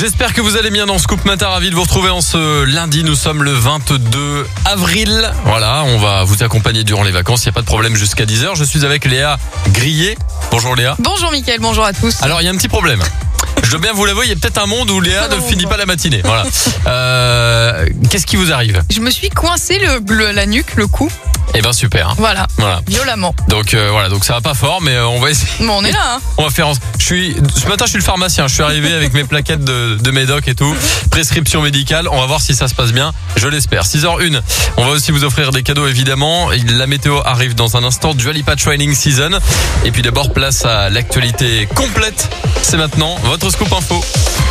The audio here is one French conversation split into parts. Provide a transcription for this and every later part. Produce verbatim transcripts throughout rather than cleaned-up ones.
J'espère que vous allez bien dans Scoop Matin, ravi de vous retrouver en ce lundi, nous sommes le vingt-deux avril. Voilà, on va vous accompagner durant les vacances, il n'y a pas de problème jusqu'à dix heures. Je suis avec Léa Grillet. Bonjour Léa. Bonjour Mickaël, bonjour à tous. Alors il y a un petit problème. Je dois bien vous l'avouer, il y a peut-être un monde où Léa ne finit pas la matinée. Voilà. Euh, qu'est-ce qui vous arrive ? Je me suis coincé le, le- la nuque, le cou. Eh ben super. Voilà, Voilà. violemment. Donc euh, voilà, donc ça va pas fort, mais euh, on va essayer. Bon, on est là, hein. On va faire. en- Je suis. Ce matin, je suis le pharmacien. Je suis arrivé avec mes plaquettes de, de médoc et tout. Prescription médicale. On va voir si ça se passe bien. Je l'espère. six heures une. On va aussi vous offrir des cadeaux évidemment. La météo arrive dans un instant. Dua Lipa Training Season. Et puis d'abord place à l'actualité complète. C'est maintenant votre scoop info.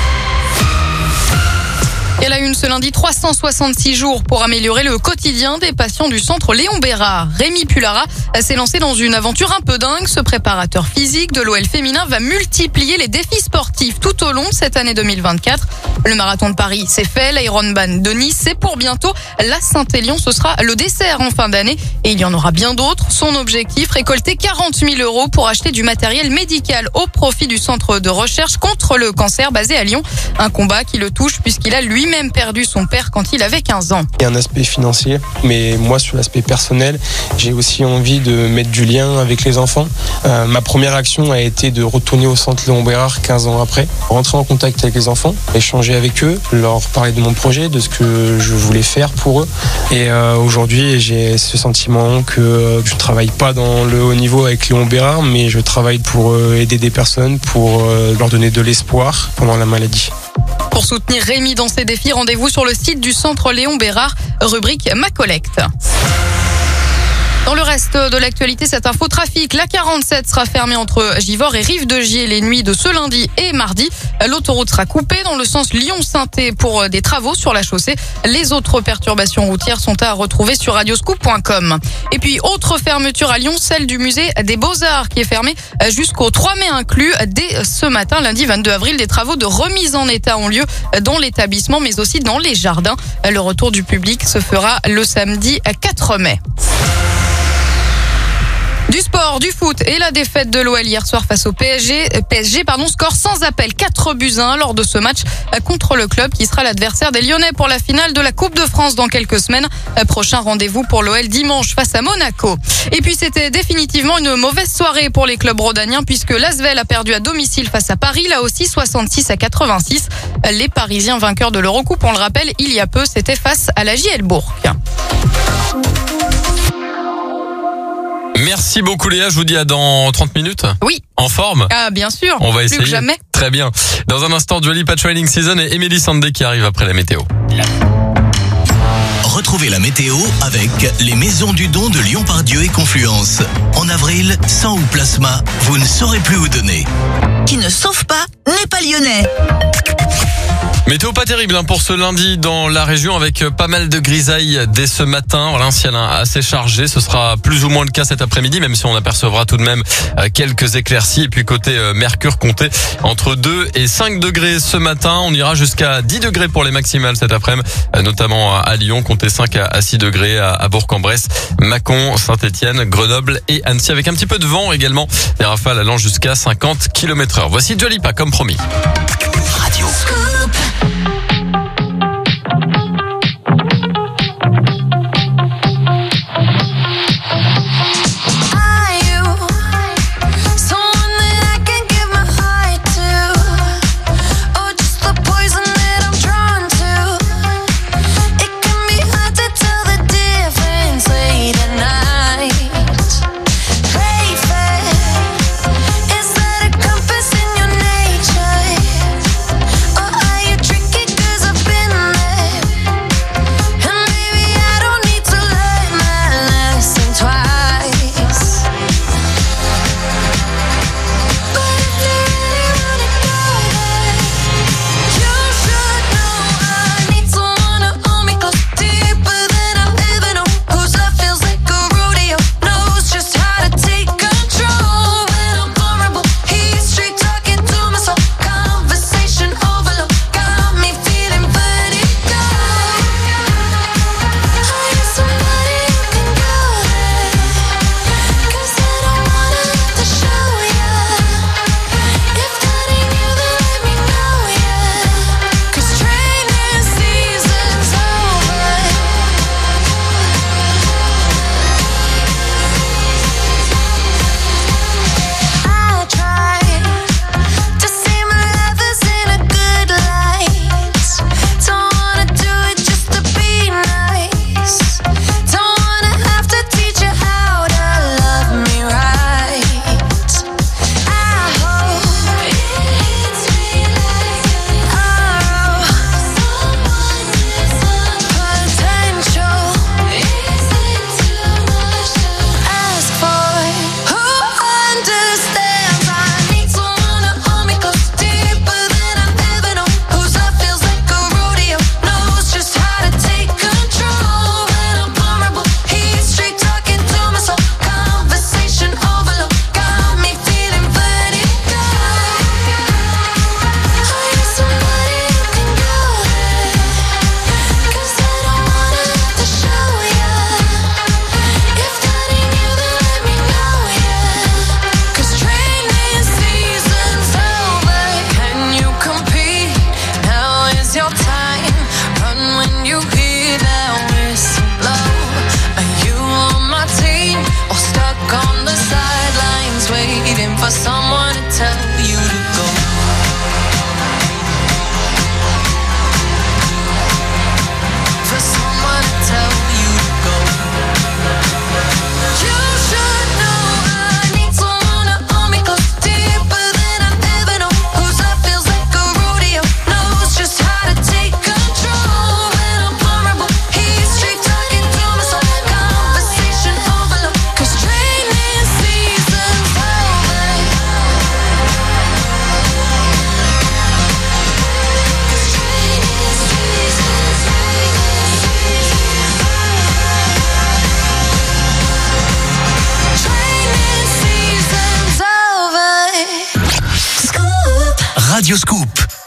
Et à la une ce lundi, trois cent soixante-six jours pour améliorer le quotidien des patients du centre Léon Bérard. Rémi Pulara s'est lancé dans une aventure un peu dingue. Ce préparateur physique de l'O L féminin va multiplier les défis sportifs tout au long de cette année deux mille vingt-quatre. Le marathon de Paris, c'est fait. L'Ironman de Nice, c'est pour bientôt. La Saint-Élion, ce sera le dessert en fin d'année. Et il y en aura bien d'autres. Son objectif, récolter quarante mille euros pour acheter du matériel médical au profit du centre de recherche contre le cancer basé à Lyon. Un combat qui le touche puisqu'il a lui même perdu son père quand il avait quinze ans. Il y a un aspect financier, mais moi sur l'aspect personnel, j'ai aussi envie de mettre du lien avec les enfants. Euh, ma première action a été de retourner au centre Léon Bérard quinze ans après, rentrer en contact avec les enfants, échanger avec eux, leur parler de mon projet, de ce que je voulais faire pour eux. Et euh, aujourd'hui, j'ai ce sentiment que je ne travaille pas dans le haut niveau avec Léon Bérard, mais je travaille pour euh, aider des personnes, pour euh, leur donner de l'espoir pendant la maladie. Pour soutenir Rémi dans ses défis, rendez-vous sur le site du centre Léon Bérard, rubrique Ma Collecte. Dans le reste de l'actualité, cette info trafic, la quarante-sept sera fermée entre Givors et Rive-de-Gier les nuits de ce lundi et mardi. L'autoroute sera coupée dans le sens Lyon-Sainté pour des travaux sur la chaussée. Les autres perturbations routières sont à retrouver sur radioscoop point com. Et puis, autre fermeture à Lyon, celle du musée des Beaux-Arts qui est fermée jusqu'au trois mai inclus. Dès ce matin, lundi vingt-deux avril, des travaux de remise en état ont lieu dans l'établissement mais aussi dans les jardins. Le retour du public se fera le samedi quatre mai. Du sport, du foot et la défaite de l'O L hier soir face au P S G. P S G, pardon, score sans appel, quatre buts à un lors de ce match contre le club qui sera l'adversaire des Lyonnais pour la finale de la Coupe de France dans quelques semaines. Prochain rendez-vous pour l'O L dimanche face à Monaco. Et puis c'était définitivement une mauvaise soirée pour les clubs rhodaniens puisque l'Asvel a perdu à domicile face à Paris, là aussi soixante-six à quatre-vingt-six. Les Parisiens vainqueurs de l'Eurocoupe, on le rappelle, il y a peu, c'était face à la J L Bourg. Merci beaucoup Léa, je vous dis à dans trente minutes. Oui. En forme ? Ah, bien sûr. On va essayer. Plus que jamais. Très bien. Dans un instant, Dua Lipa Training Season et Emily Sandé qui arrive après la météo. Retrouvez la météo avec les maisons du don de Lyon-Pardieu et Confluence. En avril, sang ou plasma, vous ne saurez plus où donner. Qui ne sauve pas n'est pas lyonnais. Météo pas terrible hein, pour ce lundi dans la région avec pas mal de grisailles dès ce matin. Voilà, un ciel assez chargé. Ce sera plus ou moins le cas cet après-midi, même si on apercevra tout de même quelques éclaircies. Et puis côté Mercure, comptez entre deux et cinq degrés ce matin. On ira jusqu'à dix degrés pour les maximales cet après-midi, notamment à Lyon. Comptez cinq à six degrés à Bourg-en-Bresse, Mâcon, Saint-Étienne, Grenoble et Annecy. Avec un petit peu de vent également. Des rafales allant jusqu'à cinquante kilomètres heure. Voici Dua Lipa comme promis. Radio. Is that a compass in your nature? Radioscoop.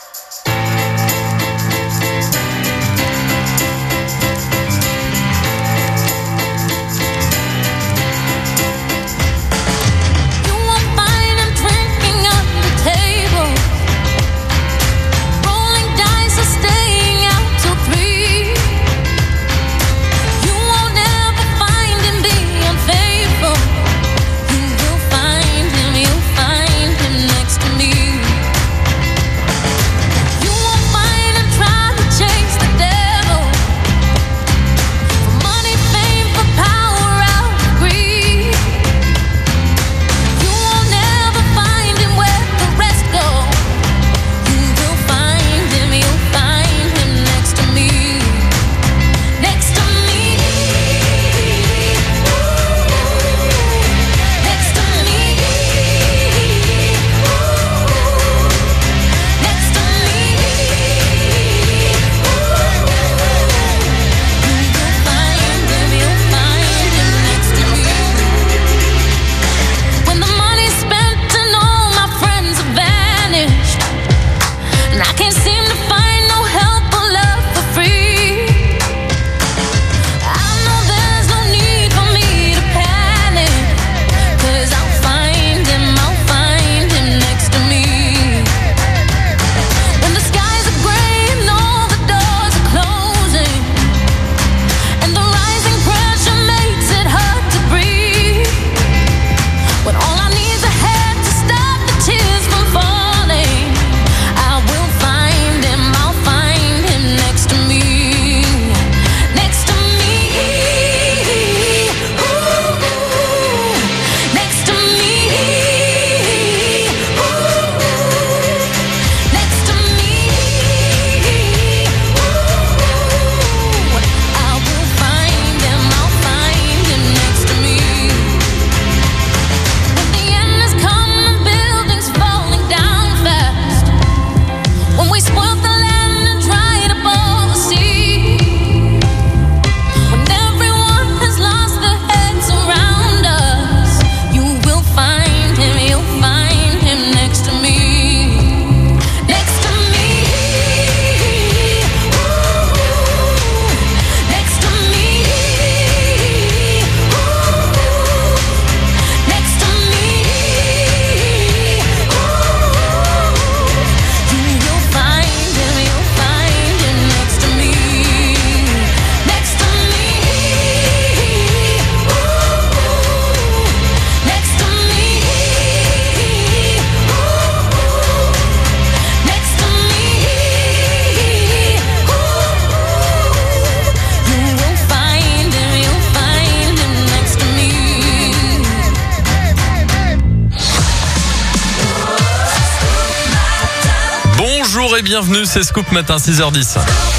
Bonjour et bienvenue, c'est Scoop Matin, six heures dix.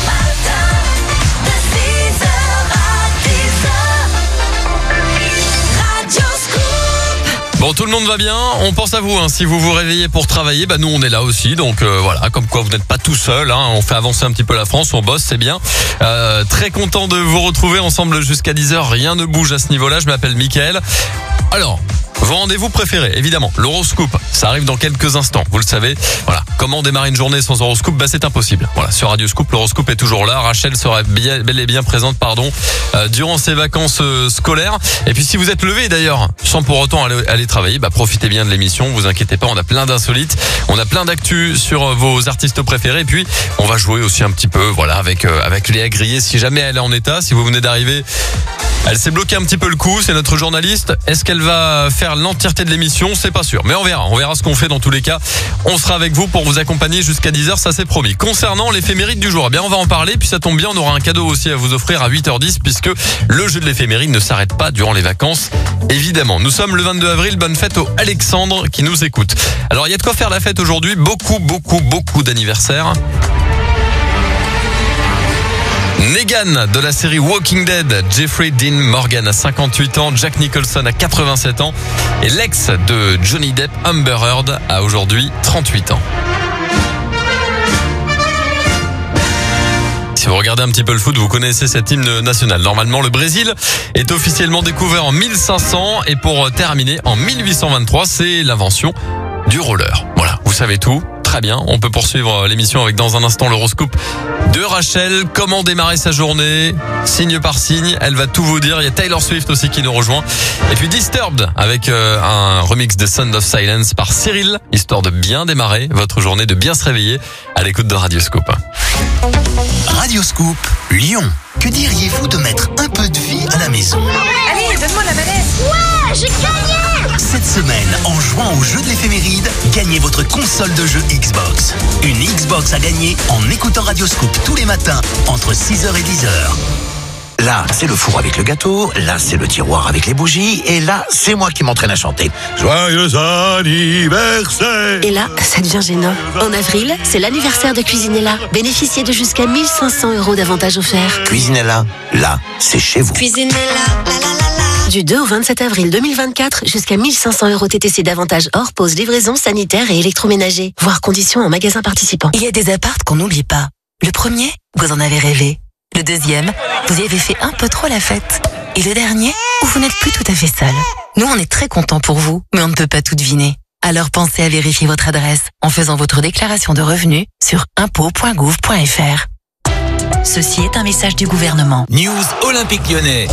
Bon, tout le monde va bien, on pense à vous, hein. Si vous vous réveillez pour travailler, bah nous on est là aussi, donc euh, voilà, comme quoi vous n'êtes pas tout seul, hein. On fait avancer un petit peu la France, on bosse, c'est bien. Euh, très content de vous retrouver ensemble jusqu'à dix heures, rien ne bouge à ce niveau-là, je m'appelle Mickaël. Alors, vos rendez-vous préférés, évidemment, l'horoscope, ça arrive dans quelques instants, vous le savez. Voilà, comment démarrer une journée sans horoscope? Bah c'est impossible. Voilà, sur Radioscoop, l'horoscope est toujours là. Rachel sera bien, bel et bien présente, pardon, euh, durant ses vacances euh, scolaires. Et puis si vous êtes levé d'ailleurs, sans pour autant aller, aller travailler, bah profitez bien de l'émission. Vous inquiétez pas, on a plein d'insolites, on a plein d'actu sur euh, vos artistes préférés. Et puis on va jouer aussi un petit peu, voilà, avec euh, avec Léa Grillet, si jamais elle est en état. Si vous venez d'arriver, elle s'est bloqué un petit peu le coup, c'est notre journaliste. Est-ce qu'elle va faire l'entièreté de l'émission? C'est pas sûr, mais on verra. On verra ce qu'on fait dans tous les cas. On sera avec vous pour vous accompagner jusqu'à dix heures, ça c'est promis. Concernant l'éphéméride du jour, eh bien on va en parler, puis ça tombe bien, on aura un cadeau aussi à vous offrir à huit heures dix, puisque le jeu de l'éphéméride ne s'arrête pas durant les vacances, évidemment. Nous sommes le vingt-deux avril, bonne fête au Alexandre qui nous écoute. Alors il y a de quoi faire la fête aujourd'hui, beaucoup, beaucoup, beaucoup d'anniversaires. Negan de la série Walking Dead, Jeffrey Dean Morgan a cinquante-huit ans, Jack Nicholson a quatre-vingt-sept ans et l'ex de Johnny Depp, Amber Heard, a aujourd'hui trente-huit ans. Si vous regardez un petit peu le foot, vous connaissez cet hymne national. Normalement, le Brésil est officiellement découvert en mille cinq cents et pour terminer, en mille huit cent vingt-trois, c'est l'invention du roller. Voilà, vous savez tout. Très bien, on peut poursuivre l'émission avec dans un instant l'horoscope de Rachel. Comment démarrer sa journée, signe par signe, elle va tout vous dire. Il y a Taylor Swift aussi qui nous rejoint. Et puis Disturbed avec euh, un remix de Sound of Silence par Cyril, histoire de bien démarrer votre journée, de bien se réveiller à l'écoute de Radioscoop. Radioscoop, Lyon. Que diriez-vous de mettre un peu de vie à la maison? Allez, donne-moi la manette. Ouais, j'ai gagné. Cette semaine, en jouant au jeu de l'éphéméride, gagnez votre console de jeu Xbox. Une Xbox à gagner en écoutant Radioscoop tous les matins entre six heures et dix heures. Là, c'est le four avec le gâteau, là, c'est le tiroir avec les bougies, et là, c'est moi qui m'entraîne à chanter. Joyeux anniversaire! Et là, ça devient gênant. En avril, c'est l'anniversaire de Cuisinella. Bénéficiez de jusqu'à mille cinq cents euros d'avantages offerts. Cuisinella, là, c'est chez vous. Cuisinella, la la la la. Du deux au vingt-sept avril deux mille vingt-quatre, jusqu'à mille cinq cents euros T T C d'avantages hors pause, livraison, sanitaire et électroménager. Voir conditions en magasin participant. Il y a des apparts qu'on n'oublie pas. Le premier, vous en avez rêvé. Le deuxième, vous y avez fait un peu trop la fête. Et le dernier, où vous n'êtes plus tout à fait seul. Nous, on est très contents pour vous, mais on ne peut pas tout deviner. Alors pensez à vérifier votre adresse en faisant votre déclaration de revenus sur impôts point gouv point f r. Ceci est un message du gouvernement. News Olympique Lyonnais.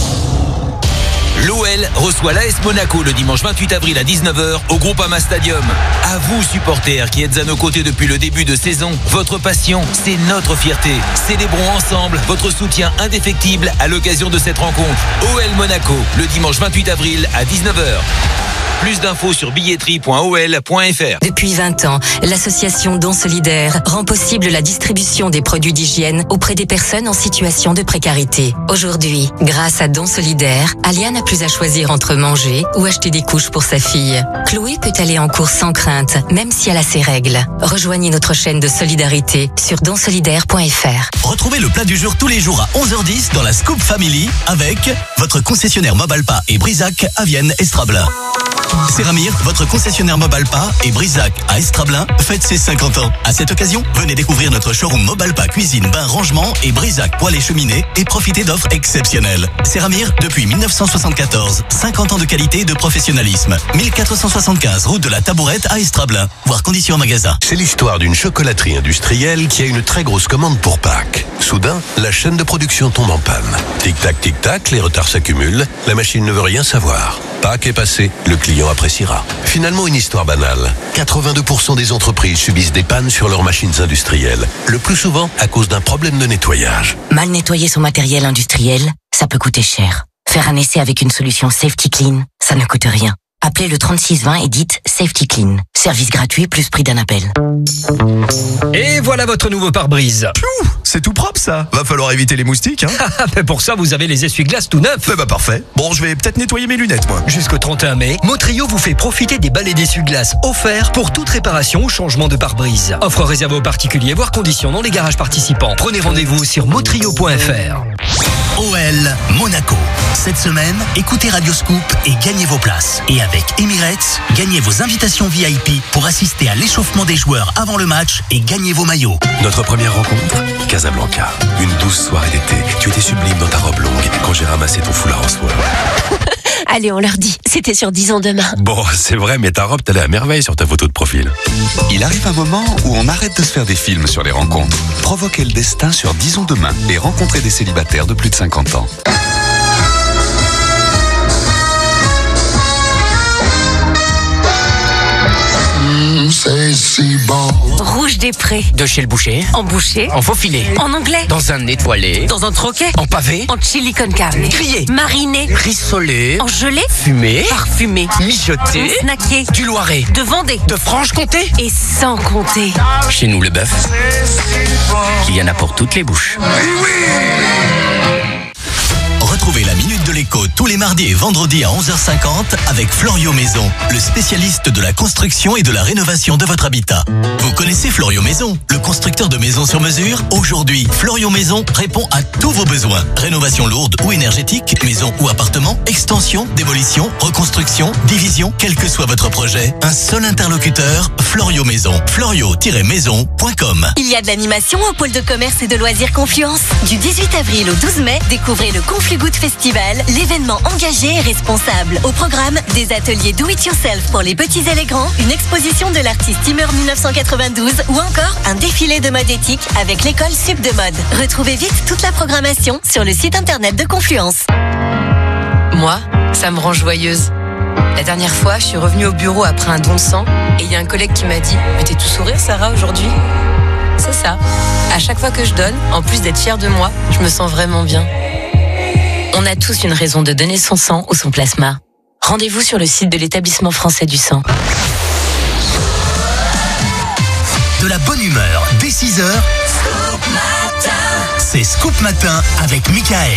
L'O L reçoit l'A S Monaco le dimanche vingt-huit avril à dix-neuf heures au Groupama Stadium. À vous, supporters, qui êtes à nos côtés depuis le début de saison, votre passion, c'est notre fierté. Célébrons ensemble votre soutien indéfectible à l'occasion de cette rencontre. O L Monaco, le dimanche vingt-huit avril à dix-neuf heures. Plus d'infos sur billetterie point o l point f r. Depuis vingt ans, l'association Dons Solidaires rend possible la distribution des produits d'hygiène auprès des personnes en situation de précarité. Aujourd'hui, grâce à Dons Solidaires, Alia n'a plus à choisir entre manger ou acheter des couches pour sa fille. Chloé peut aller en cours sans crainte, même si elle a ses règles. Rejoignez notre chaîne de solidarité sur dons solidaires point f r. Retrouvez le plat du jour tous les jours à onze heures dix dans la Scoop Family avec votre concessionnaire Mobalpa et Brisac à Vienne Estrablin. Séramir, votre concessionnaire Mobalpa et Brisac à Estrablin fête ses cinquante ans. À cette occasion, venez découvrir notre showroom Mobalpa cuisine, bain, rangement et Brisac poêle et cheminée et profitez d'offres exceptionnelles. Séramir, depuis mille neuf cent soixante-quatorze, cinquante ans de qualité et de professionnalisme. mille quatre cent soixante-quinze route de la Tabourette à Estrablin. Voir conditions en magasin. C'est l'histoire d'une chocolaterie industrielle qui a une très grosse commande pour Pâques. Soudain, la chaîne de production tombe en panne. Tic-tac, tic-tac, les retards s'accumulent, la machine ne veut rien savoir. Pâques est passé, le client appréciera. Finalement, une histoire banale. quatre-vingt-deux pour cent des entreprises subissent des pannes sur leurs machines industrielles. Le plus souvent à cause d'un problème de nettoyage. Mal nettoyer son matériel industriel, ça peut coûter cher. Faire un essai avec une solution Safety Clean, ça ne coûte rien. Appelez le trente-six vingt et dites Safety Clean. Service gratuit plus prix d'un appel. Et voilà votre nouveau pare-brise. Piou, c'est tout propre ça. Va falloir éviter les moustiques, hein. Mais pour ça, vous avez les essuie-glaces tout neufs. Eh bah parfait. Bon, je vais peut-être nettoyer mes lunettes, moi. Jusqu'au trente et un mai, Motrio vous fait profiter des balais d'essuie-glaces offerts pour toute réparation ou changement de pare-brise. Offre réservée aux particuliers, voire conditions dans les garages participants. Prenez rendez-vous sur motrio point f r. O L Monaco. Cette semaine, écoutez Radioscoop et gagnez vos places. Et avec Emirates, gagnez vos invitations V I P pour assister à l'échauffement des joueurs avant le match et gagnez vos maillots. Notre première rencontre, Casablanca. Une douce soirée d'été. Tu étais sublime dans ta robe longue quand j'ai ramassé ton foulard en soie. Allez, on leur dit, c'était sur dix ans demain. Bon, c'est vrai, mais ta robe t'allait à merveille sur ta photo de profil. Il arrive un moment où on arrête de se faire des films sur les rencontres. Provoquez le destin sur dix ans demain et rencontrez des célibataires de plus de cinquante ans. C'est si bon. Rouge des Prés. De chez le boucher. En boucher. En faux filet. En anglais. Dans un étoilé. Dans un troquet. En pavé. En chili con carne. Grillé. Mariné. Rissolé. En gelée. Fumé. Parfumé. Mijoté. Snacké. Du Loiret. De Vendée. De Franche-Comté. Et sans compter. Chez nous, le bœuf. Il y en a pour toutes les bouches. Retrouvez la Minute de l'Écho tous les mardis et vendredis à onze heures cinquante avec Florio Maison, le spécialiste de la construction et de la rénovation de votre habitat. Vous connaissez Florio Maison, le constructeur de maisons sur mesure? Aujourd'hui, Florio Maison répond à tous vos besoins. Rénovation lourde ou énergétique, maison ou appartement, extension, démolition, reconstruction, division, quel que soit votre projet, un seul interlocuteur, Florio Maison. florio tiret maison point com. Il y a de l'animation au pôle de commerce et de loisirs Confluence. Du dix-huit avril au douze mai, découvrez le Conflugood Festival, l'événement engagé et responsable. Au programme, des ateliers do-it-yourself pour les petits et les grands, une exposition de l'artiste Timur dix-neuf cent quatre-vingt-douze ou encore un défilé de mode éthique avec l'école Sup de mode. Retrouvez vite toute la programmation sur le site internet de Confluence. Moi, ça me rend joyeuse. La dernière fois, je suis revenue au bureau après un don de sang et il y a un collègue qui m'a dit « Mais t'es tout sourire, Sarah, aujourd'hui ?» C'est ça. À chaque fois que je donne, en plus d'être fière de moi, je me sens vraiment bien. On a tous une raison de donner son sang ou son plasma. Rendez-vous sur le site de l'Établissement français du sang. De la bonne humeur dès six heures. C'est Scoop Matin avec Michael.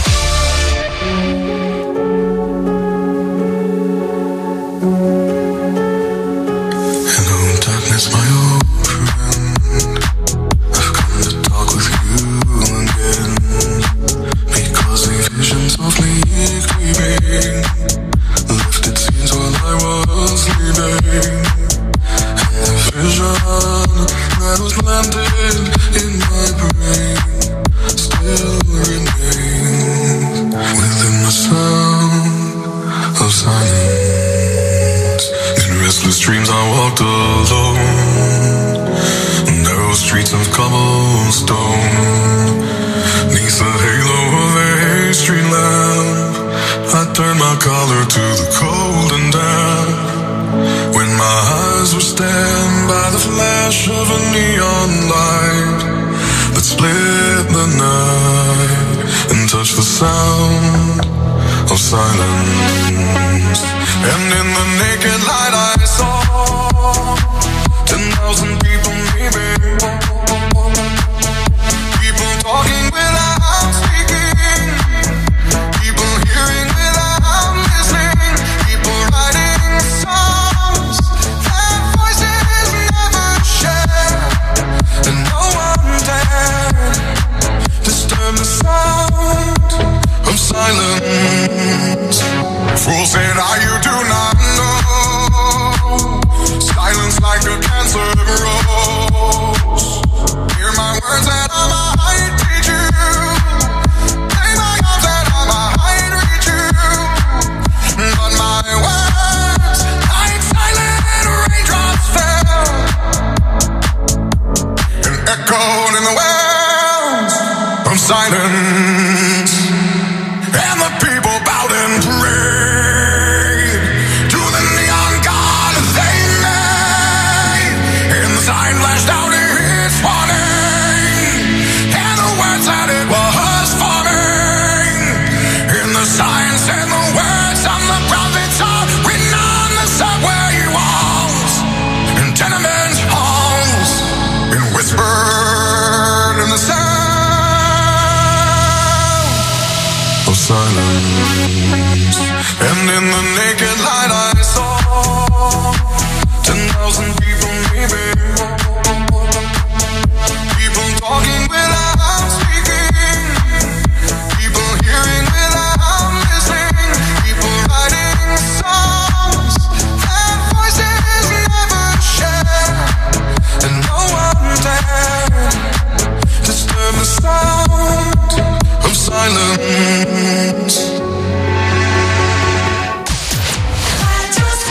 Hello, darkness, my old friend. I've come to talk with you again. Because a vision softly creeping left its scenes while I was sleeping. And the vision that was landed in my brain still remains within the sound of silence. In restless dreams I walked alone, narrow streets of cobblestone, neath the halo of a street lamp. I turned my collar to the cold and damp, when my eyes were stabbed by the flash of a neon light that split the night and touched the sound of silence. And in the naked light I saw ten thousand people maybe, people talking without speaking, people hearing without listening, people writing songs that voices never share, and no one dared disturb the sound of silence. Fool said, "Ah, you do not know. Silence like a cancer grows. Hear my words that I might teach you. Lay my arms that I might reach you. But my words, like silent raindrops fell and echoed in the wells of silence. And the people bowed and prayed to the neon god they made. And the sign flashed out its warning, and the words that it was forming. And the sign said the words of the prophets are written on the subway walls and tenement halls, and whispered in the sound of silence. And in the naked light I saw ten thousand people maybe, people talking without speaking, people hearing without listening, people writing songs that voices never share, and no one dared disturb the sound of silence.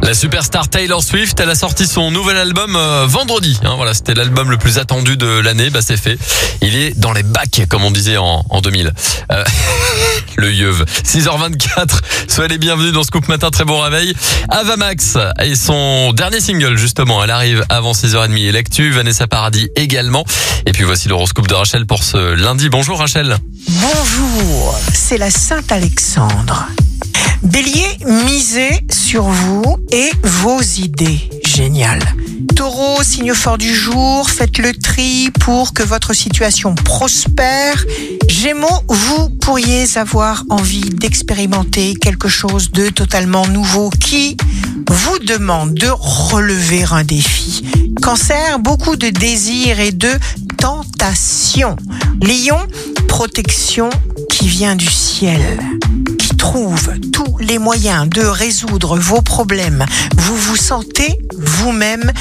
La superstar Taylor Swift, elle a sorti son nouvel album euh, vendredi. Hein, voilà, c'était l'album le plus attendu de l'année. Bah c'est fait. Il est dans les bacs, comme on disait en, en deux mille. Euh, le yeuve. six heures vingt-quatre. Soyez les bienvenus dans Scoop Matin. Très bon réveil. Ava Max et son dernier single justement. Elle arrive avant six heures trente. Et l'actu, Vanessa Paradis également. Et puis voici l'horoscope de Rachel pour ce lundi. Bonjour Rachel. Bonjour. C'est la Sainte-Alexandre. Bélier, misez sur vous et vos idées. Génial. Taureau, signe fort du jour, faites le tri pour que votre situation prospère. Gémeaux, vous pourriez avoir envie d'expérimenter quelque chose de totalement nouveau qui vous demande de relever un défi. Cancer, beaucoup de désirs et de tentations. Lion, protection qui vient du ciel, qui trouve tous les moyens de résoudre vos problèmes. Vous vous sentez vous-même,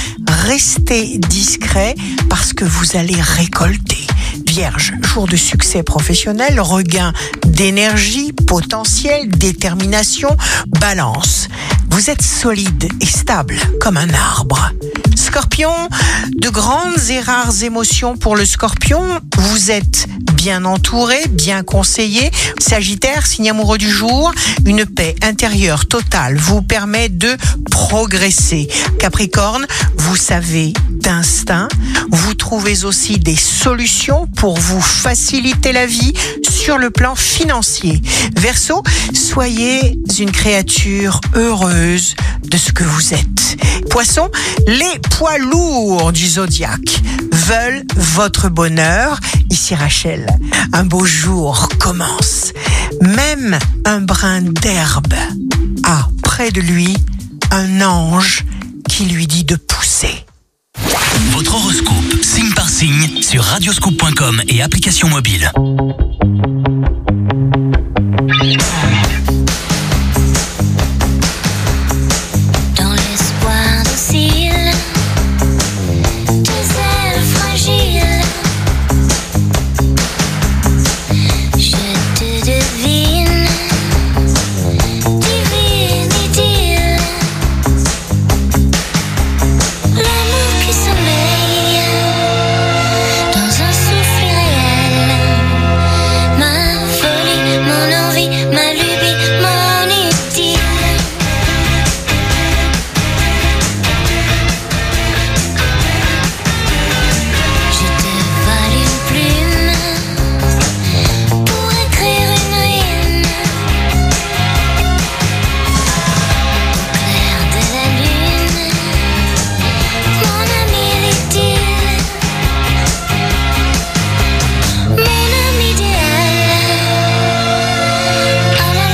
restez discret parce que vous allez récolter. Vierge, jour de succès professionnel, regain d'énergie, potentiel, détermination, balance. Vous êtes solide et stable comme un arbre. Scorpion, de grandes et rares émotions pour le Scorpion. Vous êtes bien entouré, bien conseillé. Sagittaire, signe amoureux du jour, une paix intérieure totale vous permet de progresser. Capricorne, vous savez d'instinct, vous trouvez aussi des solutions pour vous faciliter la vie sur le plan financier. Verseau, soyez une créature heureuse de ce que vous êtes. Poisson, les poids lourds du zodiaque veulent votre bonheur. Ici Rachel, un beau jour commence. Même un brin d'herbe a près de lui un ange qui lui dit de pousser. Votre horoscope, signe par signe, sur radioscoop point com et application mobile. Dans l'espoir docile, tes ailes fragiles, je te devine, divine idylle, l'amour qui sommeille dans un souffle irréel, ma folie, mon envie, ma lubie, mon idylle. Je te vole une plume pour écrire une rime au clair de la lune, mon ami l'idylle, mon ami idéal, à la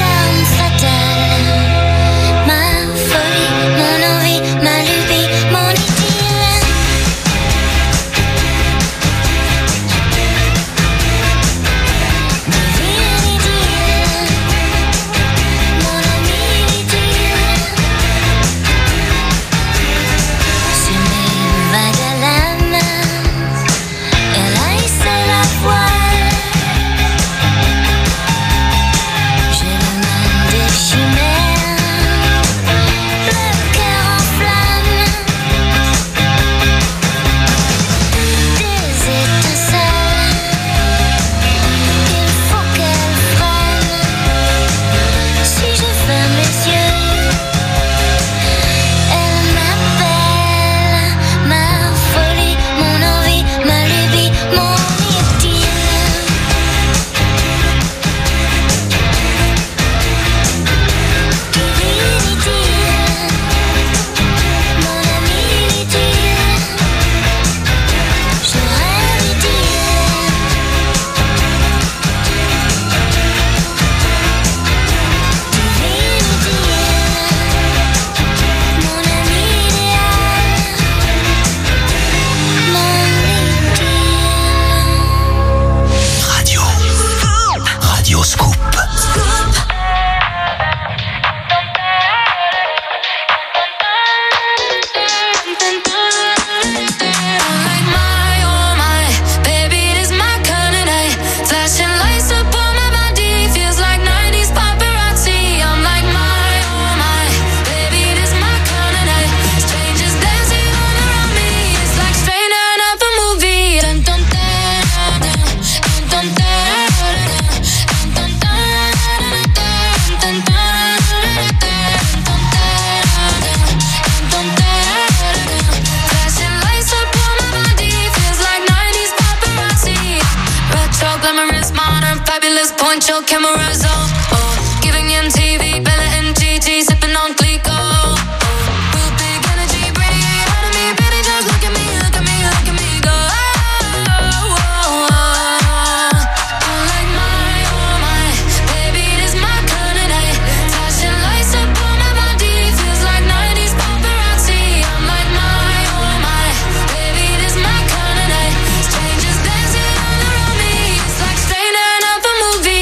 Point your cameras up, oh. Giving M T V, Bella and Gigi, sipping on Clico. Real big energy, bringing it out of me. Baby, just look at me, look at me, look at me go. Oh, oh, oh. I'm like my, oh my, baby, this my kind of night. Flashing lights up on my body, feels like nineties paparazzi. I'm like my, oh my, baby, this my kind of night. Strangers dancing all around me, it's like straight out of a movie.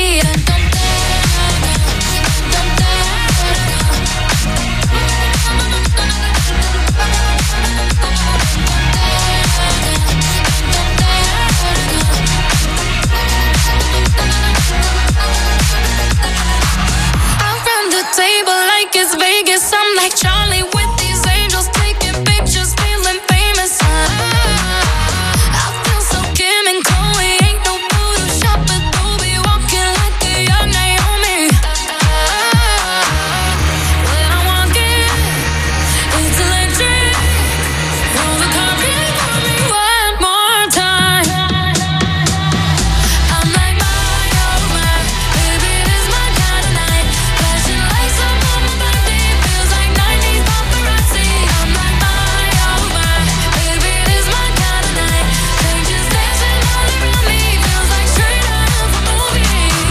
Table like it's Vegas. I'm like Charlie with these angels, taking pictures, feeling famous. I feel so Kim and Chloe, ain't no Photoshop, but Adobe, walking like a young Naomi. When I walk in, it's electric. Roll the carpet for me one more time. I'm like my, oh my, baby, this my kind of night. Flashing lights up on my birthday, feels like nineties paparazzi. I'm like my, oh my, baby, this my kind of night. Strangers dancing all around me, feels like straight out of a movie.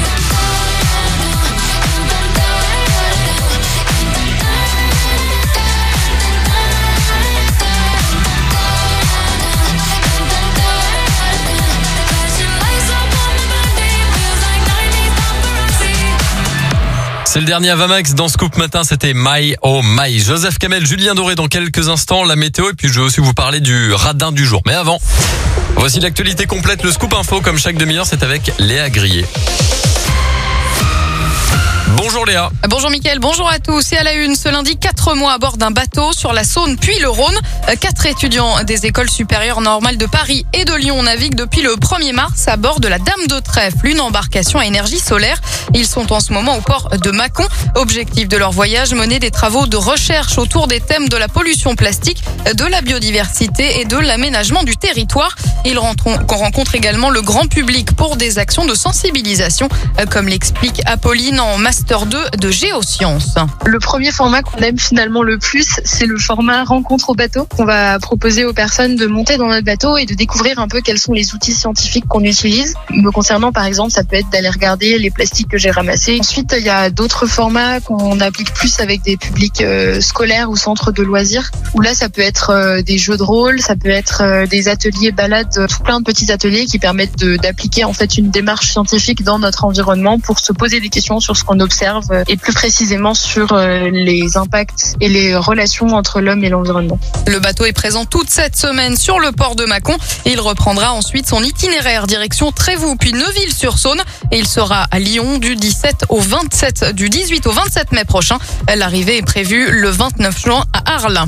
Flashing lights up on my birthday, feels like nineties paparazzi. C'est le dernier Avamax dans Scoop Matin, c'était My Oh My. Joseph Kamel, Julien Doré dans quelques instants, la météo, et puis je vais aussi vous parler du radin du jour. Mais avant, voici l'actualité complète, le Scoop Info, comme chaque demi-heure, c'est avec Léa Grillet. Bonjour Léa. Bonjour Mickaël, bonjour à tous. Et à la une, ce lundi, quatre mois à bord d'un bateau sur la Saône puis le Rhône. Quatre étudiants des écoles supérieures normales de Paris et de Lyon naviguent depuis le premier mars à bord de la Dame de Trèfle, une embarcation à énergie solaire. Ils sont en ce moment au port de Mâcon. Objectif de leur voyage, mener des travaux de recherche autour des thèmes de la pollution plastique, de la biodiversité et de l'aménagement du territoire. Ils rencontrent également le grand public pour des actions de sensibilisation, comme l'explique Apolline en Master deux de Géosciences. Le premier format qu'on aime finalement le plus, c'est le format rencontre au bateau. On va proposer aux personnes de monter dans notre bateau et de découvrir un peu quels sont les outils scientifiques qu'on utilise. Me concernant, par exemple, ça peut être d'aller regarder les plastiques que j'ai ramassés. Ensuite, il y a d'autres formats qu'on applique plus avec des publics euh, scolaires ou centres de loisirs, où là, ça peut être euh, des jeux de rôle, ça peut être euh, des ateliers balades, euh, tout plein de petits ateliers qui permettent de, d'appliquer en fait une démarche scientifique dans notre environnement pour se poser des questions sur ce qu'on observe euh, et plus précisément sur euh, les impacts et les relations entre l'homme et l'environnement. Le bateau est présent toute cette semaine sur le port de Mâcon. Il reprendra ensuite son itinéraire direction Trévoux puis Neuville-sur-Saône et il sera à Lyon du dix-sept au vingt-sept, du dix-huit au vingt-sept mai prochain. L'arrivée est prévue le vingt-neuf juin à Arles.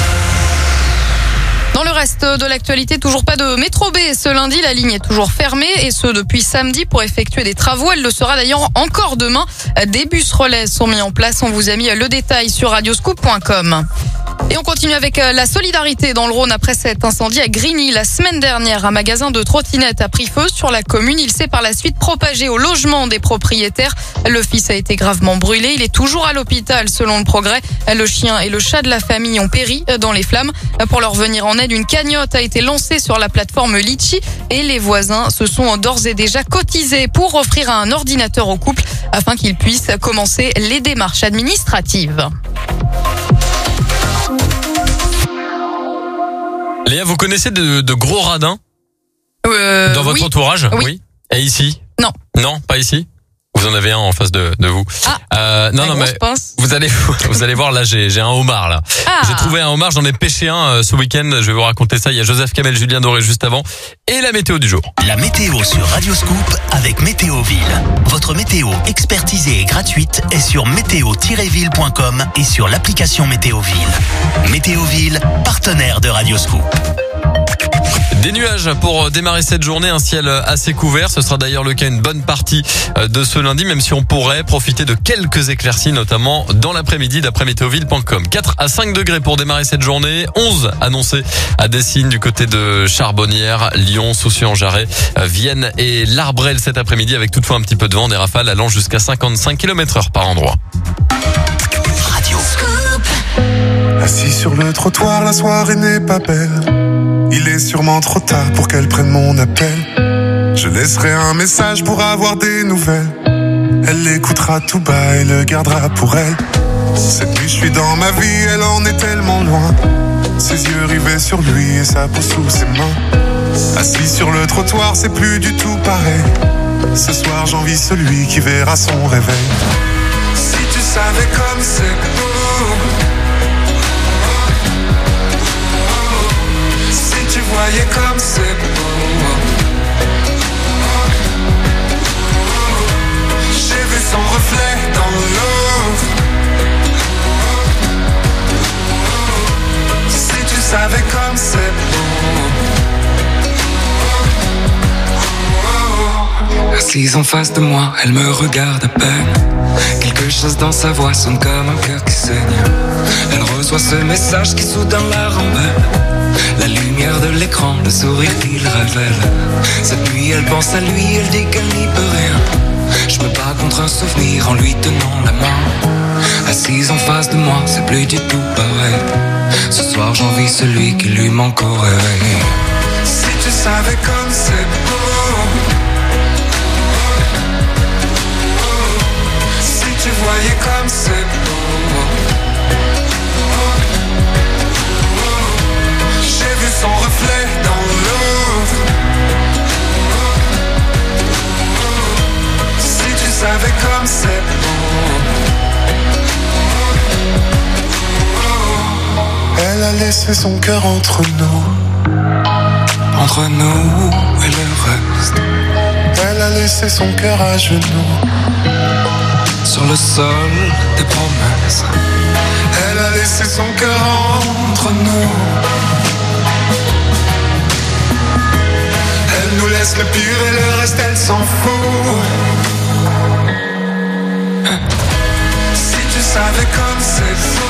Dans le reste de l'actualité, toujours pas de métro B. Ce lundi, la ligne est toujours fermée et ce depuis samedi pour effectuer des travaux. Elle le sera d'ailleurs encore demain. Des bus relais sont mis en place. On vous a mis le détail sur radioscoop point com. Et on continue avec la solidarité dans le Rhône après cet incendie à Grigny. La semaine dernière, un magasin de trottinettes a pris feu sur la commune. Il s'est par la suite propagé au logement des propriétaires. Le fils a été gravement brûlé. Il est toujours à l'hôpital selon le Progrès. Le chien et le chat de la famille ont péri dans les flammes. Pour leur venir en aide, une cagnotte a été lancée sur la plateforme Litchi et les voisins se sont d'ores et déjà cotisés pour offrir un ordinateur au couple afin qu'ils puissent commencer les démarches administratives. Léa, vous connaissez de, de gros radins euh, dans votre oui. entourage? Oui. oui. Et ici? Non. Non, pas ici? Vous en avez un en face de, de vous. Ah, euh, non, non, mais pince. vous allez, vous allez voir, là, j'ai, j'ai un homard, là. Ah. J'ai trouvé un homard, j'en ai pêché un euh, ce week-end. Je vais vous raconter ça. Il y a Joseph Kamel, Julien Doré juste avant. Et la météo du jour. La météo sur Radioscoop avec Météoville. Votre météo expertisée et gratuite est sur météo tiret ville point com et sur l'application Météoville. Météoville, partenaire de Radioscoop. Des nuages pour démarrer cette journée, un ciel assez couvert. Ce sera d'ailleurs le cas une bonne partie de ce lundi, même si on pourrait profiter de quelques éclaircies, notamment dans l'après-midi d'après météoville point com. quatre à cinq degrés pour démarrer cette journée. onze annoncés à Dessines du côté de Charbonnières, Lyon, Soucy-en-Jarret, Vienne et l'Arbrel cet après-midi, avec toutefois un petit peu de vent, des rafales allant jusqu'à cinquante-cinq kilomètres heure par endroit. Radio. Assis sur le trottoir, la soirée n'est pas belle. Il est sûrement trop tard pour qu'elle prenne mon appel. Je laisserai un message pour avoir des nouvelles. Elle l'écoutera tout bas et le gardera pour elle. Cette nuit je suis dans ma vie, elle en est tellement loin. Ses yeux rivés sur lui et sa peau sous ses mains. Assis sur le trottoir, c'est plus du tout pareil. Ce soir j'envie celui qui verra son réveil. Si tu savais comme c'est beau, si tu voyais comme c'est beau. J'ai vu son reflet dans l'eau. Si tu savais comme c'est beau. Assise en face de moi, elle me regarde à peine. Quelque chose dans sa voix sonne comme un cœur qui saigne. Elle reçoit ce message qui soudain la rembelle. La lumière de l'écran, le sourire qu'il révèle. Cette nuit elle pense à lui, elle dit qu'elle n'y peut rien. Je me bats contre un souvenir en lui tenant la main. Assise en face de moi, c'est plus du tout pareil. Ce soir j'envie celui qui lui manque au réveil. Si tu savais comme c'est beau. Si tu voyais comme c'est beau. J'ai vu son reflet dans l'eau. Si tu savais comme c'est beau. Elle a laissé son cœur entre nous. Entre nous et le reste. Elle a laissé son cœur à genoux. Sur le sol des promesses. Elle a laissé son cœur entre nous. Elle nous laisse le pire et le reste elle s'en fout. Si tu savais comme c'est beau.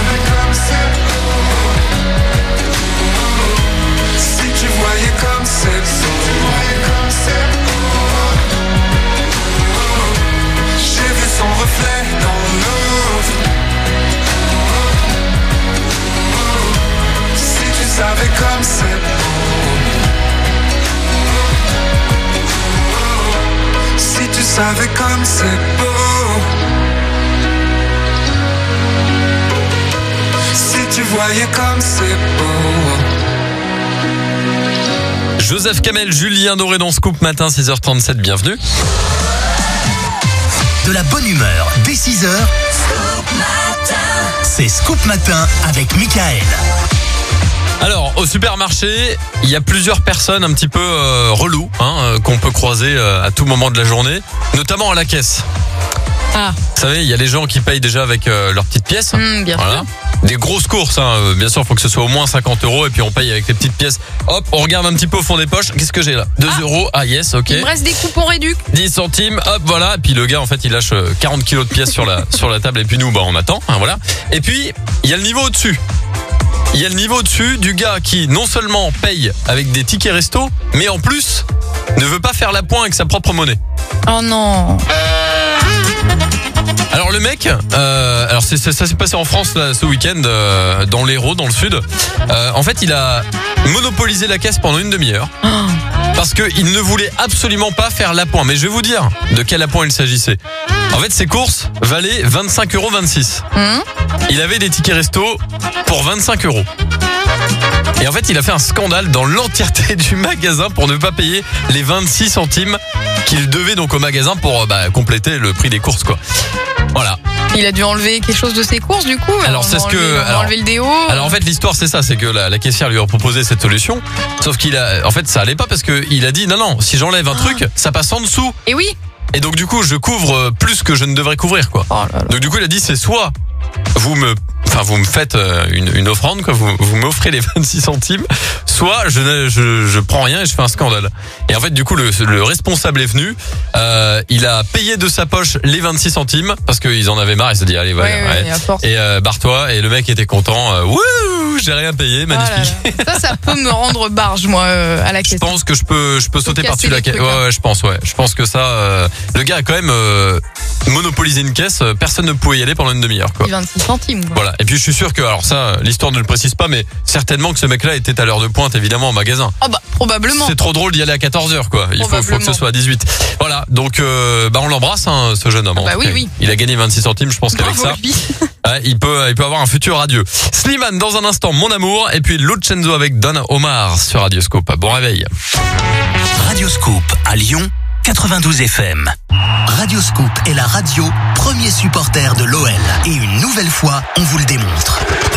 Si tu voyais comme c'est beau. J'ai vu son reflet dans l'eau. Si tu savais comme c'est beau. Si tu savais comme c'est beau. Si tu voyais comme c'est beau. Joseph Kamel, Julien Doré dans Scoop Matin, six heures trente-sept, bienvenue. De la bonne humeur, dès six heures. C'est Scoop Matin avec Mickaël. Alors, au supermarché, il y a plusieurs personnes un petit peu euh, reloues hein, euh, qu'on peut croiser euh, à tout moment de la journée, notamment à la caisse. Ah. Vous savez, il y a les gens qui payent déjà avec euh, leurs petites pièces. Mmh, bien voilà. sûr. Des grosses courses, hein. Bien sûr, il faut que ce soit au moins cinquante euros et puis on paye avec les petites pièces. Hop, on regarde un petit peu au fond des poches. Qu'est-ce que j'ai là? deux euros. Ah yes, ok. Il me reste des coupons réducs. dix centimes, hop, voilà. Et puis le gars, en fait, il lâche quarante kilos de pièces sur la, sur la table et puis nous, bah, on attend, hein, voilà. Et puis, il y a le niveau au-dessus. Il y a le niveau au-dessus du gars qui non seulement paye avec des tickets resto, mais en plus ne veut pas faire la pointe avec sa propre monnaie. Oh non. Alors le mec, euh, alors c'est, ça, ça s'est passé en France là, ce week-end, euh, dans l'Hérault, dans le sud. Euh, en fait, il a monopolisé la caisse pendant une demi-heure parce qu'il ne voulait absolument pas faire l'appoint. Mais je vais vous dire de quel appoint il s'agissait. En fait, ses courses valaient vingt-cinq euros vingt-six. Mmh. Il avait des tickets resto pour vingt-cinq euros. Et en fait, il a fait un scandale dans l'entièreté du magasin pour ne pas payer les vingt-six centimes qu'il devait donc au magasin pour bah, compléter le prix des courses, quoi. Voilà. Il a dû enlever quelque chose de ses courses du coup. Alors on c'est ce enlevé, que on a alors, enlevé le déo. Alors en fait l'histoire c'est ça, c'est que la, la caissière lui a proposé cette solution, sauf qu'il a en fait ça allait pas parce que il a dit non non, si j'enlève un ah. truc, ça passe en dessous. Et oui. Et donc du coup, je couvre plus que je ne devrais couvrir quoi. Oh là là. Donc du coup, il a dit c'est soit vous me Enfin, vous me faites une, une offrande, quoi. Vous, vous m'offrez les vingt-six centimes. Soit je, ne, je, je prends rien et je fais un scandale. Et en fait, du coup, le, le responsable est venu. Euh, il a payé de sa poche les vingt-six centimes parce qu'ils en avaient marre. Il s'est dit, allez, ouais, ouais. ouais. Et euh, barre-toi. Et le mec était content. Euh, Wouh, j'ai rien payé, magnifique. Ah là là. Ça, ça peut me rendre barge, moi, euh, à la caisse. Je pense que je peux, je peux sauter par-dessus la caisse. Ouais, ouais, je pense, ouais. Je pense que ça, euh, le gars a quand même euh, monopolisé une caisse. Personne ne pouvait y aller pendant une demi-heure, quoi. vingt-six centimes, quoi. Voilà. Et puis je suis sûr que, alors ça, l'histoire ne le précise pas, mais certainement que ce mec-là était à l'heure de pointe, évidemment, au magasin. Ah bah probablement. C'est trop drôle d'y aller à quatorze heures, quoi. Il faut, faut que ce soit à dix-huit. Voilà, donc euh, bah on l'embrasse, hein, ce jeune homme. Ah bah oui, oui. Il a gagné vingt-six centimes, je pense qu'avec ça, ouais, il peut, il peut avoir un futur radieux. Slimane, dans un instant, Mon Amour, et puis Lucenzo avec Don Omar sur Radioscope. Bon réveil. Radioscope à Lyon, quatre-vingt-douze F M. Radioscope est la radio premier supporter de l'O L. Et une nouvelle fois, on vous le démontre.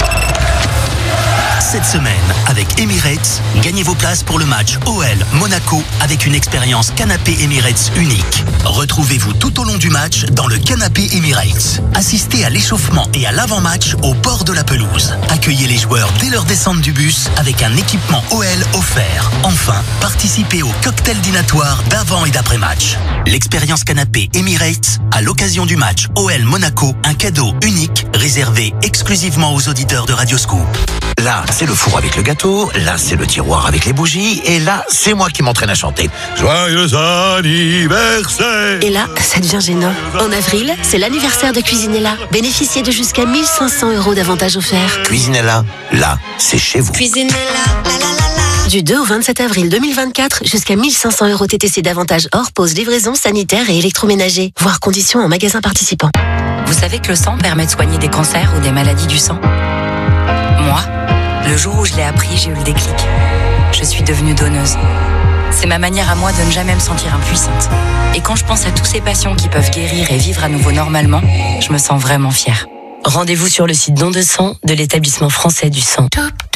Cette semaine, avec Emirates, gagnez vos places pour le match O L Monaco avec une expérience canapé Emirates unique. Retrouvez-vous tout au long du match dans le canapé Emirates. Assistez à l'échauffement et à l'avant-match au bord de la pelouse. Accueillez les joueurs dès leur descente du bus avec un équipement O L offert. Enfin, participez au cocktail dînatoire d'avant et d'après-match. L'expérience canapé Emirates à l'occasion du match O L Monaco, un cadeau unique réservé exclusivement aux auditeurs de Radioscope. Là, c'est le four avec le gâteau, là, c'est le tiroir avec les bougies, et là, c'est moi qui m'entraîne à chanter. Joyeux anniversaire! Et là, ça devient gênant. En avril, c'est l'anniversaire de Cuisinella. Bénéficiez de jusqu'à mille cinq cents euros d'avantages offerts. Cuisinella, là, c'est chez vous. Cuisinella, la la la la. Du deux au vingt-sept avril deux mille vingt-quatre, jusqu'à mille cinq cents euros T T C d'avantages hors pause, livraison, sanitaire et électroménager. Voir conditions en magasin participant. Vous savez que le sang permet de soigner des cancers ou des maladies du sang? Moi, le jour où je l'ai appris, j'ai eu le déclic. Je suis devenue donneuse. C'est ma manière à moi de ne jamais me sentir impuissante. Et quand je pense à tous ces patients qui peuvent guérir et vivre à nouveau normalement, je me sens vraiment fière. Rendez-vous sur le site don de sang de l'établissement français du sang.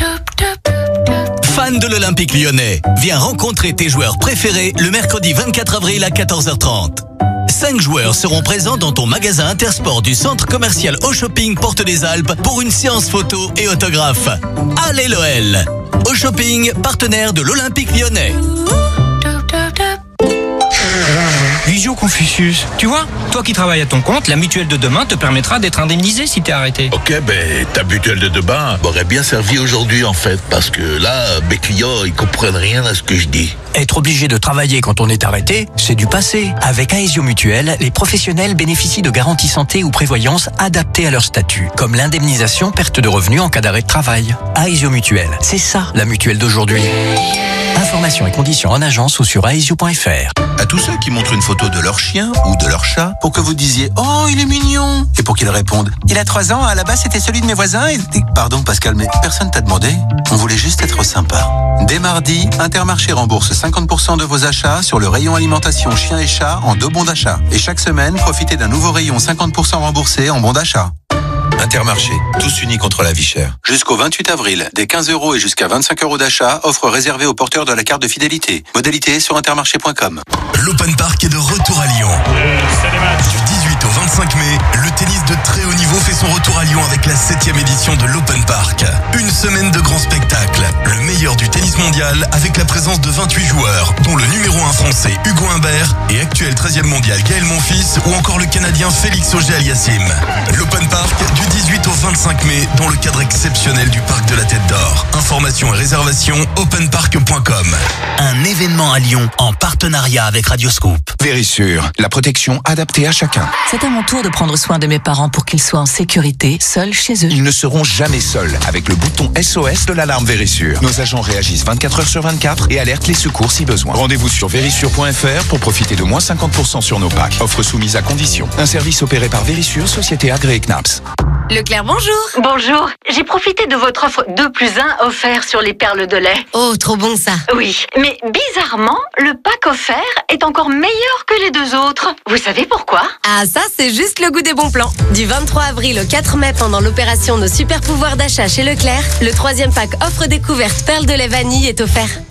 Fan de l'Olympique lyonnais, viens rencontrer tes joueurs préférés le mercredi vingt-quatre avril à quatorze heures trente. Cinq joueurs seront présents dans ton magasin Intersport du centre commercial Au Shopping Porte des Alpes pour une séance photo et autographe. Allez l'O L! Au Shopping, partenaire de l'Olympique lyonnais. Visio Confucius, tu vois, toi qui travailles à ton compte, la mutuelle de demain te permettra d'être indemnisé si t'es arrêté. Ok, ben ta mutuelle de demain m'aurait bien servi aujourd'hui en fait, parce que là, mes clients, ils comprennent rien à ce que je dis. Être obligé de travailler quand on est arrêté, c'est du passé. Avec Aesio Mutuelle, les professionnels bénéficient de garanties santé ou prévoyance adaptées à leur statut, comme l'indemnisation perte de revenus en cas d'arrêt de travail. Aesio Mutuelle, c'est ça la mutuelle d'aujourd'hui. Informations et conditions en agence ou sur aesio point f r. À tous ceux qui montrent une photo de leur chien ou de leur chat pour que vous disiez « Oh, il est mignon !» et pour qu'ils répondent « Il a trois ans, à la base c'était celui de mes voisins et... » Pardon Pascal, mais personne t'a demandé. On voulait juste être sympa. Dès mardi, Intermarché rembourse cinquante pour cent de vos achats sur le rayon alimentation chien et chat en deux bons d'achat. Et chaque semaine, profitez d'un nouveau rayon cinquante pour cent remboursé en bons d'achat. Intermarché, tous unis contre la vie chère. Jusqu'au vingt-huit avril, des quinze euros et jusqu'à vingt-cinq euros d'achat, offre réservée aux porteurs de la carte de fidélité. Modalité sur intermarché point com. L'Open Park est de retour à Lyon. Du dix-huit au vingt-cinq mai, le tennis de très haut niveau fait son retour à Lyon avec la septième édition de l'Open Park. Une semaine de grands spectacles. Le meilleur du tennis mondial avec la présence de vingt-huit joueurs, dont le numéro un français Hugo Humbert et actuel treizième mondial Gaël Monfils ou encore le Canadien Félix Auger-Aliassime. L'Open Park du dix-huit au vingt-cinq mai dans le cadre exceptionnel du Parc de la Tête d'Or. Informations et réservations open park point com. Un événement à Lyon en partenariat avec Radioscope. Vérissure, la protection adaptée à chacun. C'est à mon tour de prendre soin de mes parents pour qu'ils soient en sécurité, seuls chez eux. Ils ne seront jamais seuls avec le bouton S O S de l'alarme Vérissure. Nos agents réagissent vingt-quatre heures sur vingt-quatre et alertent les secours si besoin. Rendez-vous sur vérissure point f r pour profiter de moins cinquante pour cent sur nos packs. Offre soumise à condition. Un service opéré par Vérissure, société agréée C N A P S. Leclerc, bonjour. Bonjour. J'ai profité de votre offre deux plus un offert sur les perles de lait. Oh, trop bon ça. Oui, mais bizarrement, le pack offert est encore meilleur que les deux autres. Vous savez pourquoi? Ah, ça, c'est juste le goût des bons plans. Du vingt-trois avril au quatre mai, pendant l'opération Nos super pouvoirs d'achat chez Leclerc, le troisième pack offre découverte perles de lait vanille est offert.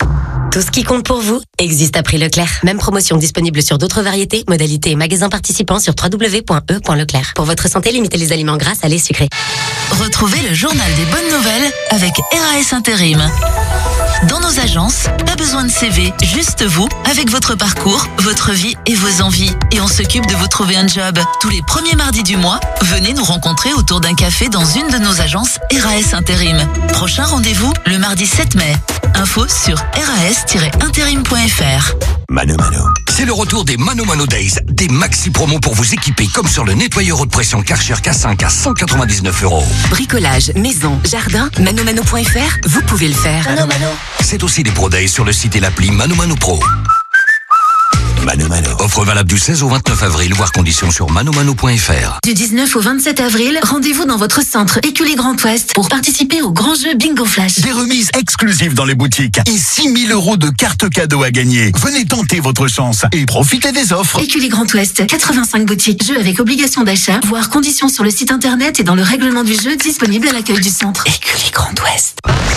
Tout ce qui compte pour vous existe à prix Leclerc. Même promotion disponible sur d'autres variétés, modalités et magasins participants sur w w w point e point leclerc. Pour votre santé, limitez les aliments gras, salés, sucrés. Retrouvez le journal des bonnes nouvelles avec R A S Intérim. Dans nos agences, pas besoin de C V, juste vous, avec votre parcours, votre vie et vos envies. Et on s'occupe de vous trouver un job. Tous les premiers mardis du mois, venez nous rencontrer autour d'un café dans une de nos agences R A S Intérim. Prochain rendez-vous, le mardi sept mai. Info sur r a s tiret intérim point f r. Mano Mano. C'est le retour des Mano Mano Days. Des maxi promos pour vous équiper comme sur le nettoyeur haute pression Karcher K cinq à cent quatre-vingt-dix-neuf euros. Bricolage, maison, jardin, mano mano point f r, vous pouvez le faire. Mano Mano. C'est aussi des Pro Days sur le site et l'appli Mano Mano Pro. Mano Mano. Offre valable du seize au vingt-neuf avril, voire conditions sur mano mano point f r. Du dix-neuf au vingt-sept avril, rendez-vous dans votre centre Écully Grand Ouest pour participer au grand jeu Bingo Flash. Des remises exclusives dans les boutiques et six mille euros de cartes cadeaux à gagner. Venez tenter votre chance et profitez des offres. Écully Grand Ouest, quatre-vingt-cinq boutiques. Jeu avec obligation d'achat, voire conditions sur le site internet et dans le règlement du jeu disponible à l'accueil du centre. Écully Grand Ouest.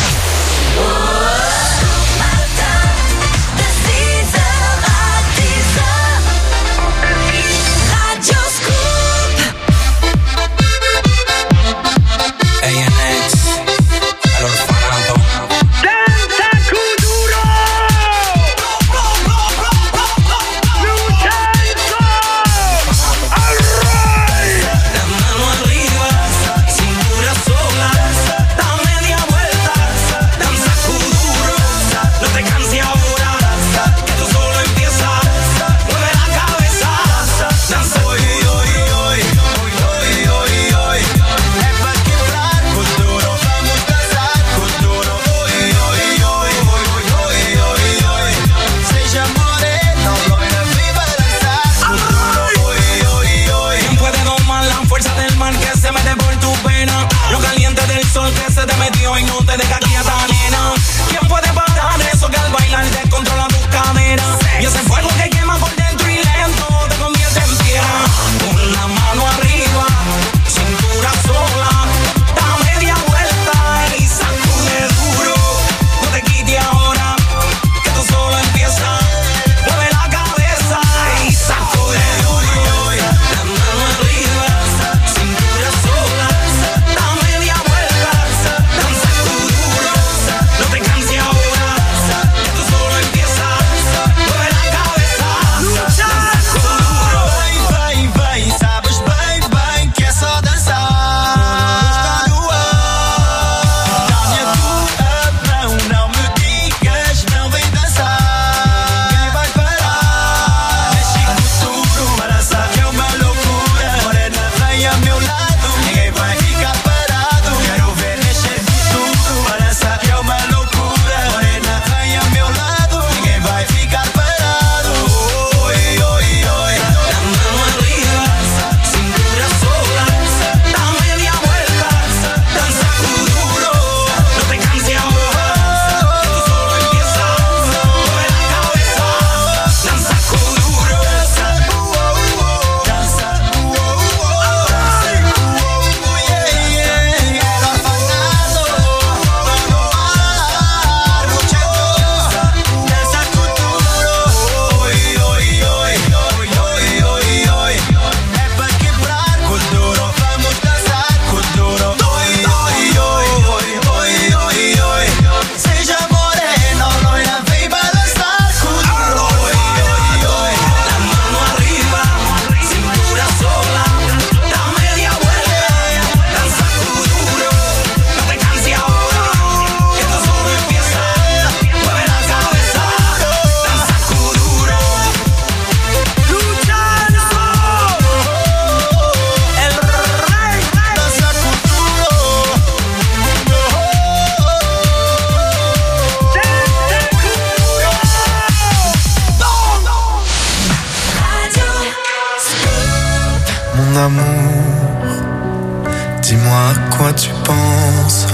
Dis-moi à quoi tu penses,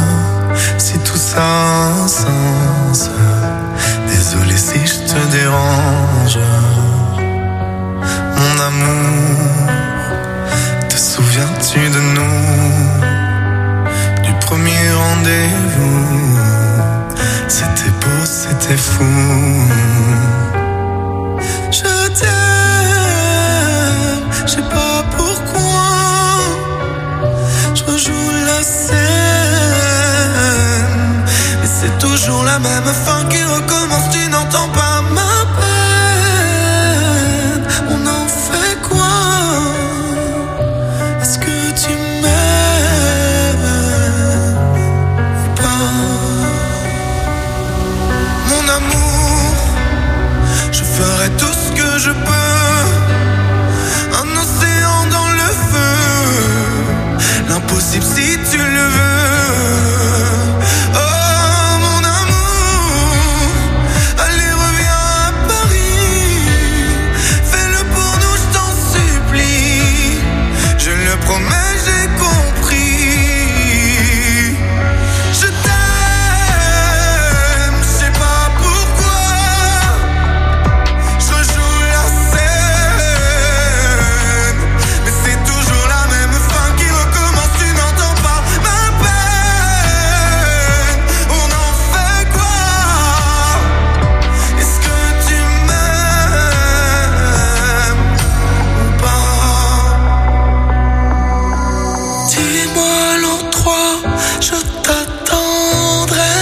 si tout ça a un sens. Désolé si je te dérange. Mon amour, te souviens-tu de nous, du premier rendez-vous? C'était beau, c'était fou. Je t'aime, je sais pas pourquoi. Je rejoue la scène, mais c'est toujours la même fin qui recommence. Tu n'entends pas ma peine. On en fait quoi? Est-ce que tu m'aimes ou pas? Mon amour, je ferai tout ce que je peux. Un océan dans le feu, l'impossible si tu le veux. Oh mon amour, allez reviens à Paris. Fais-le pour nous, je t'en supplie. Je le promets, j'ai compris. Je t'aime, je sais pas pourquoi. Je rejoue la scène, mais c'est toujours la même fin qui recommence. Tu n'entends pas ma peine. On en fait quoi? Est-ce que tu m'aimes ou pas? Dis-moi l'endroit, je t'attendrai.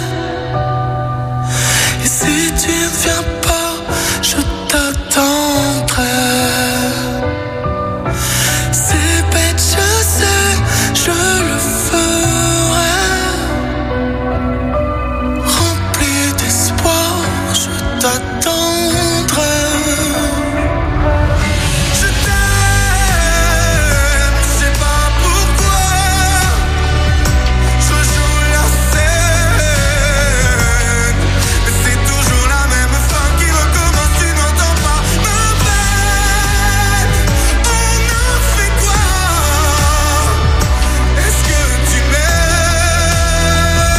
Et si tu ne viens pas, je t'attendrai. C'est bête, je sais, je le ferai. Rempli d'espoir, je t'attendrai. Je t'aime, je sais pas pourquoi. Je joue la scène, mais c'est toujours la même fin qui recommence. Tu n'entends pas ma peine. On a fait quoi? Est-ce que tu m'aimes?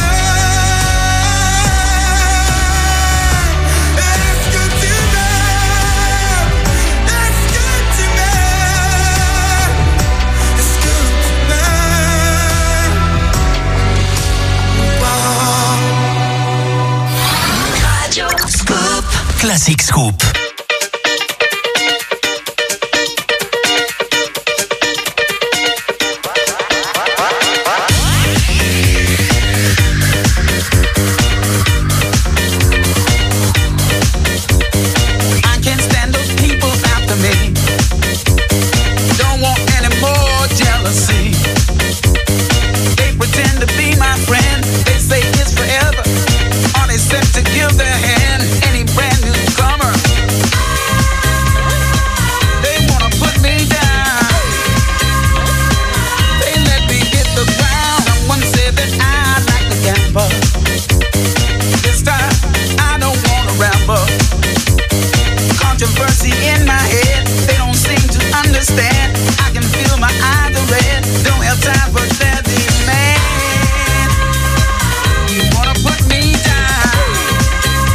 Est-ce que tu m'aimes? Est-ce que tu m'aimes? Est-ce que tu m'aimes ou pas? Radio Scoop. Classic Scoop. I can't stand those people after me. Don't want any more jealousy. They pretend to be my friend. They say it's forever. Are they set to give their hand? Any brand newcomer? They wanna put me down. They let me hit the ground. Someone said that I like to gamble. This time I don't wanna ramble. Controversy in my head, they don't seem to understand. I can feel my eyes are red, don't have time for their demand. You wanna put me down?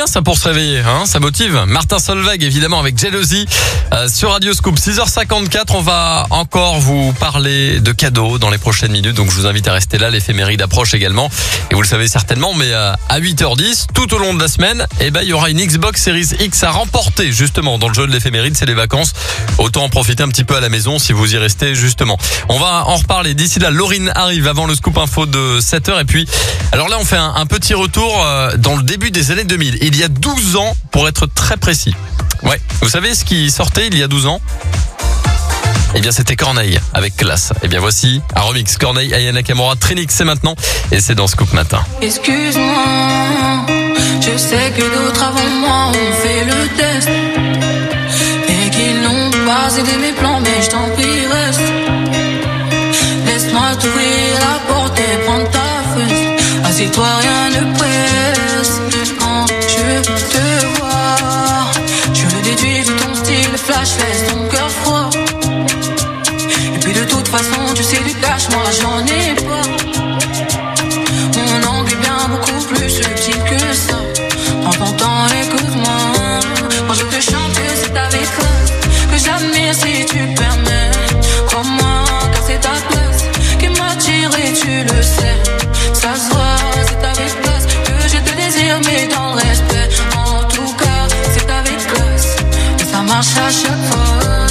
ça, pour se réveiller, hein, ça motive. Martin Solveig, évidemment, avec Jealousy, euh, sur Radio Scoop. six heures cinquante-quatre, on va encore vous parler de cadeaux dans les prochaines minutes. Donc, je vous invite à rester là. L'éphéméride approche également. Et vous le savez certainement, mais euh, à huit heures dix, tout au long de la semaine, eh ben, il y aura une Xbox Series X à remporter, justement, dans le jeu de l'éphéméride. C'est les vacances. Autant en profiter un petit peu à la maison si vous y restez, justement. On va en reparler. D'ici là, Laurine arrive avant le Scoop Info de sept heures. Et puis, alors là, on fait un, un petit retour euh, dans le début des années deux mille. Il y a douze ans, pour être très précis. Ouais. Vous savez ce qui sortait il y a douze ans? Eh bien, c'était Corneille, avec classe. Eh bien, voici un remix. Corneille, Aya Nakamura, Trinix, c'est maintenant. Et c'est dans Scoop Matin. Excuse-moi, je sais que d'autres avant moi ont fait le test et qu'ils n'ont pas aidé mes plans, mais je t'en prie, reste. Laisse-moi t'ouvrir la porte et prendre ta fesse. Assieds-toi, rien ne presse. Quand je te vois, je le déduis de ton style flash, laisse ton cœur froid. Et puis de toute façon, tu sais du cash, moi j'en ai pas. Mon angle est bien beaucoup plus subtil que ça. Prends ton temps, écoute-moi. Quand je te chante, c'est avec classe que j'admire si tu permets. Crois-moi, car c'est ta classe qui m'attire et tu le sais. Ça se voit, c'est avec classe que je te désire, mais dans le respect. En tout cas, c'est avec classe et ça marche à chaque fois.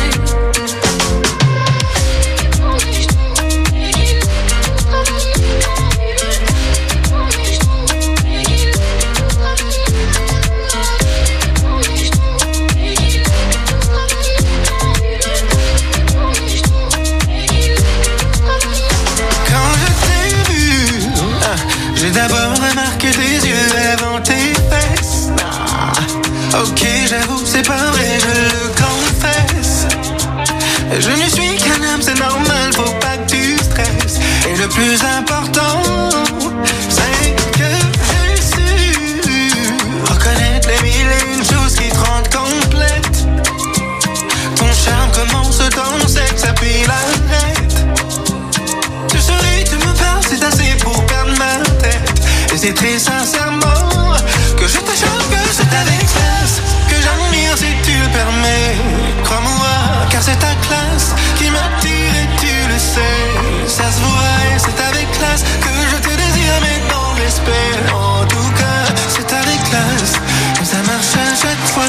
J'ai d'abord remarqué tes yeux avant tes fesses. Ah, ok, j'avoue, c'est pas vrai, je le confesse. Je ne suis qu'un homme, c'est normal, faut pas que tu stresses. Et le plus important, c'est que j'ai su reconnaître les mille et une choses qui te rendent complète. Ton charme commence dans le sexe, puis l'arrête. Tu souris, tu me parles, c'est assez pour perdre ma tête. Et c'est très sincèrement que je te chante, que c'est avec classe que j'admire si tu le permets. Crois-moi, car c'est ta classe qui m'attire et tu le sais. Ça se voit et c'est avec classe que je te désire, mais dans le respect. En tout cas, c'est avec classe que ça marche à chaque fois.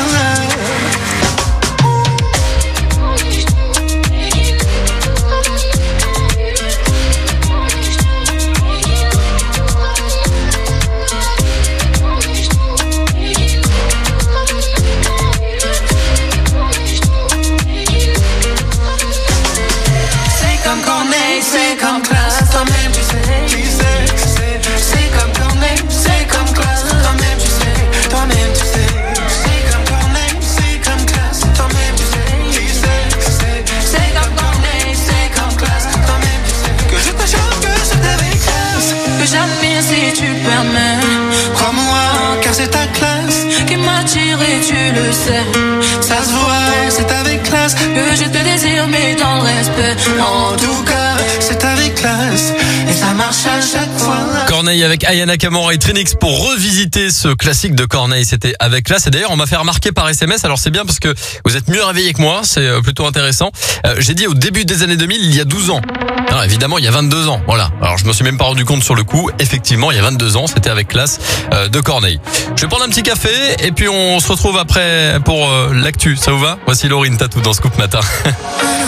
C'est comme classe, toi-même tu sais, tu sais, tu sais. C'est comme Corneille, c'est comme classe, toi-même tu sais, toi-même tu sais. C'est comme Corneille, c'est comme classe, toi-même tu sais, tu sais, tu sais. C'est comme Corneille, c'est comme classe, toi-même tu sais. Que je te chante, que c'est avec classe que j'admire si tu permets. Crois-moi, car c'est ta classe qui m'attire et tu le sais. Ça se voit, c'est avec classe que je te désire, mais dans le respect. En tout cas, c'est avec classe et ça marche à chaque fois. Corneille avec Aya Nakamura et Trinix pour revisiter ce classique de Corneille. C'était avec classe. Et d'ailleurs, on m'a fait remarquer par S M S. Alors c'est bien parce que vous êtes mieux réveillés que moi. C'est plutôt intéressant. Euh, j'ai dit au début des années deux mille, il y a douze ans. Alors évidemment, il y a vingt-deux ans. Voilà. Alors je me suis même pas rendu compte sur le coup. Effectivement, il y a vingt-deux ans, c'était avec classe euh, de Corneille. Je vais prendre un petit café et puis on se retrouve après pour euh, l'actu. Ça vous va? Voici Laurine Tatou dans Scoop Matin.